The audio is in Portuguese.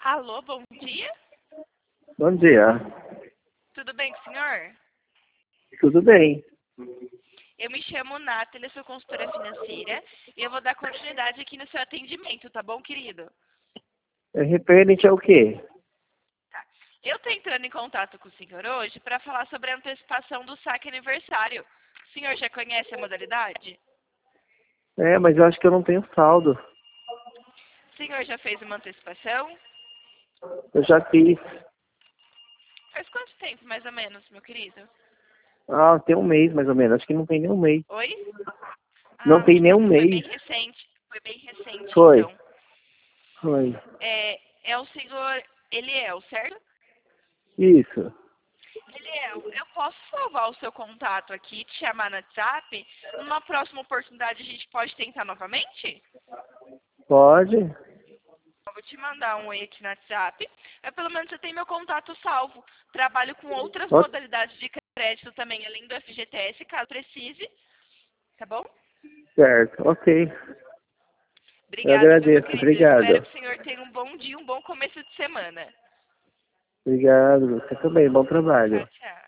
Alô, bom dia? Bom dia. Tudo bem com o senhor? Tudo bem? Eu me chamo Nathalie, sou consultora financeira e eu vou dar continuidade aqui no seu atendimento, tá bom, querido? É referente ao quê? Tá. Eu estou entrando em contato com o senhor hoje para falar sobre a antecipação do saque aniversário. O senhor já conhece a modalidade? Mas eu acho que eu não tenho saldo. O senhor já fez uma antecipação? Eu já fiz. Faz quanto tempo, mais ou menos, meu querido? Tem um mês mais ou menos. Acho que não tem nem um mês. Oi? Não tem nem um Foi bem mês. recente. Foi bem recente, Foi. então. Foi. É o senhor Eliel, certo? Isso. Eliel, eu posso salvar o seu contato aqui, te chamar no WhatsApp? Numa próxima oportunidade a gente pode tentar novamente? Pode? Eu vou te mandar um oi aqui no WhatsApp. Pelo menos você tem meu contato salvo. Trabalho com outras Ó, modalidades de crédito também, além do FGTS, caso precise. Tá bom? certo. Ok. Eu Obrigado, viu, meu agradeço. querido? Eu espero Obrigado. que o senhor tenha um bom dia, um bom começo de semana. Obrigado. Você também. Bom Tchau, trabalho. tchau.